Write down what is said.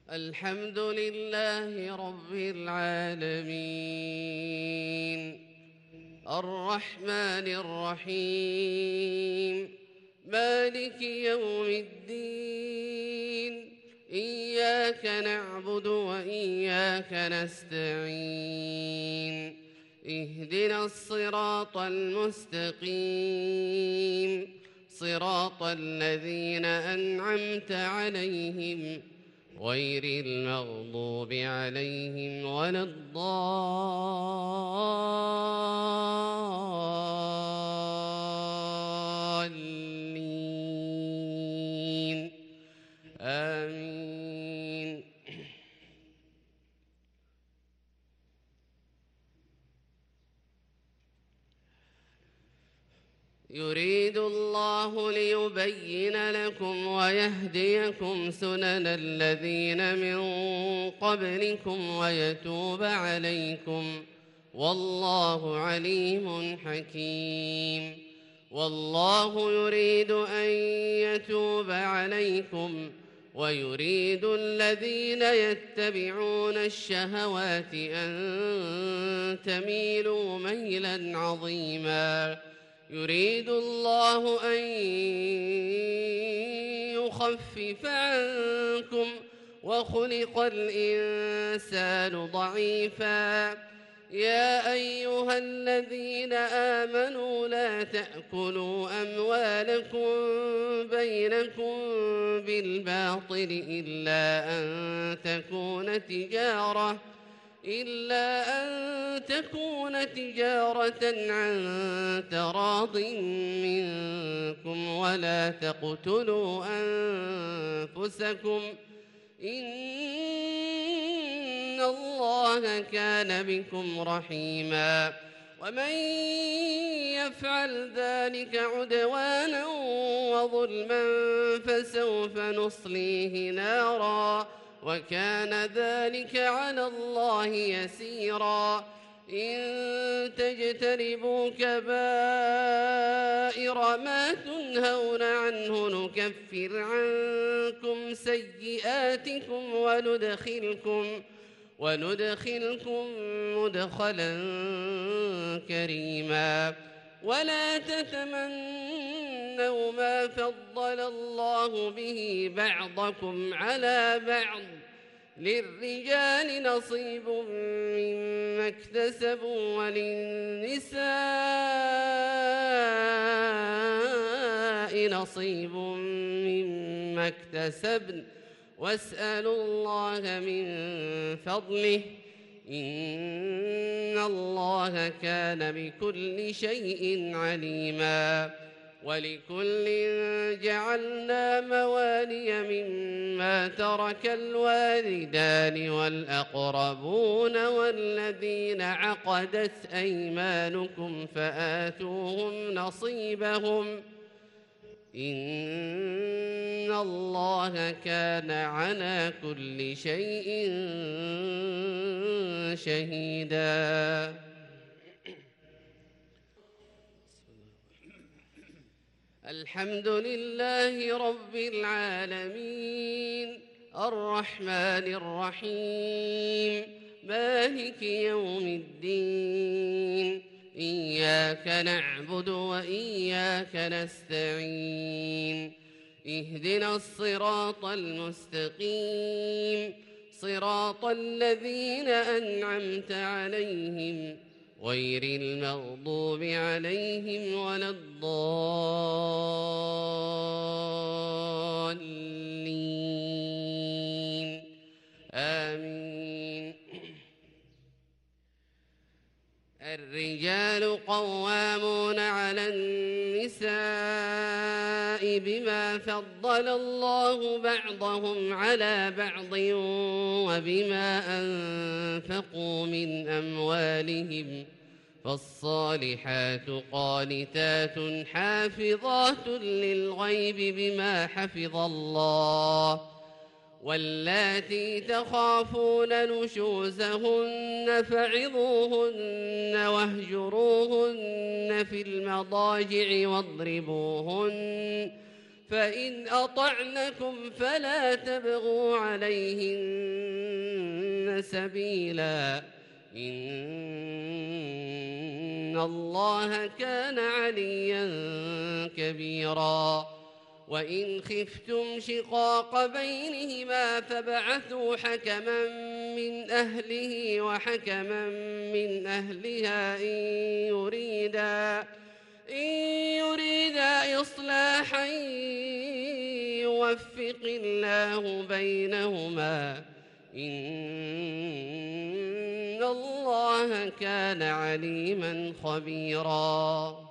الحمد لله رب العالمين الرحمن الرحيم مالك يوم الدين إياك نعبد وإياك نستعين اهدنا الصراط المستقيم صراط الذين أنعمت عليهم غير المغضوب عليهم ولا الضالين آمين. يريد الله ليبين لكم ويهديكم سنن الذين من قبلكم ويتوب عليكم والله عليم حكيم. والله يريد أن يتوب عليكم ويريد الذين يتبعون الشهوات أن تميلوا ميلا عظيما. يريد الله أن يخفف عنكم وخلق الإنسان ضعيفا. يا أيها الذين آمنوا لا تأكلوا أموالكم بينكم بالباطل إلا أن تكون تجارة عن تراض منكم ولا تقتلوا أنفسكم إن الله كان بكم رحيما. ومن يفعل ذلك عدوانا وظلما فسوف نصليه نارا وكان ذلك على الله يسيرا. إن تجتنبوا كبائر ما تنهون عنه نكفر عنكم سيئاتكم وندخلكم مدخلا كريما. ولا تتمنوا ما فضل الله به بعضكم على بعض للرجال نصيب مما اكتسبوا وللنساء نصيب مما اكتسبن واسألوا الله من فضله إن الله كان بكل شيء عليما. ولكل جعلنا موالي مما ترك الوالدان والأقربون والذين عقدت أيمانكم فآتوهم نصيبهم إن الله كان على كل شيء شهيدا. الحمد لله رب العالمين الرحمن الرحيم مالك يوم الدين إياك نعبد وإياك نستعين اهدنا الصراط المستقيم صراط الذين أنعمت عليهم غير المغضوب عليهم ولا الضالين آمين. الرجال قوامون على النساء بما فضل الله بعضهم على بعض وبما أنفقوا من أموالهم فالصالحات قانتات حافظات للغيب بما حفظ الله واللاتي تخافون نشوزهن فعظوهن واهجروهن في المضاجع فإن أطعنكم فلا تبغوا عليهن سبيلا إن الله كان عليا كبيرا وإن خفتم شقاق بينهما فابعثوا حكما من أهله وحكما من أهلها إن يريدا إصلاحا يوفق الله بينهما إن الله كان عليما خبيرا